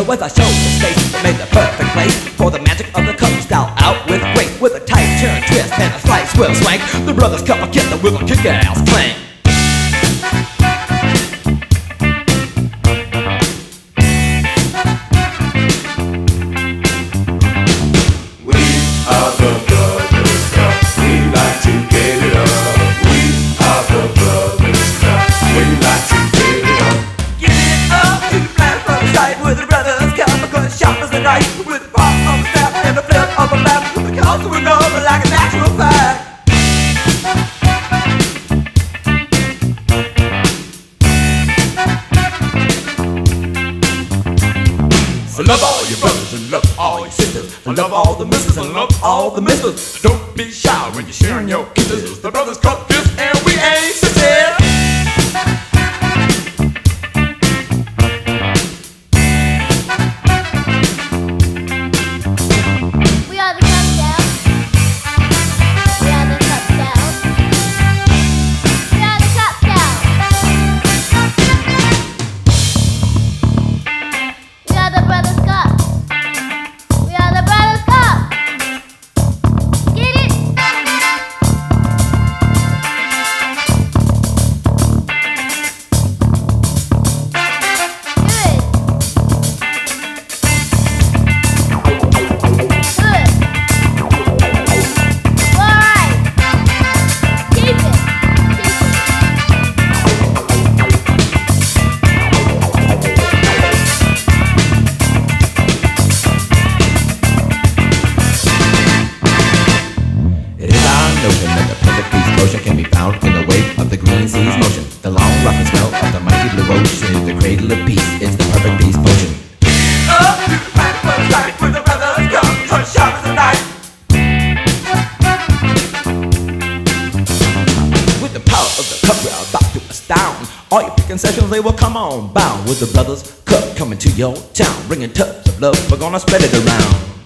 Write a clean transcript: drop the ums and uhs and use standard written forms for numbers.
as I showed the space that made the perfect place for the magic of the cup style out with grace. With a tight turn twist and a slight swivel swank, the brothers cup a kit with a kick-ass clank. With the pop of a snap and the flip of a map, the cost of another like a natural fact. I love all your brothers and love all your sisters. I love all the misses and love all the misters. Don't be shy when you're sharing your kisses. The brothers cut this and we ain't sisters. Motion can be found in the wake of the green sea's motion. The long rocking smell of the mighty blue ocean is the cradle of peace. It's the perfect peace potion. Up to the planet for the sight with the brothers come, turn sharp as a knife. With the power of the cup, we're about to astound all your picking sessions. They will come on bound with the brothers cup coming to your town, bringing tubs of love. We're gonna spread it around.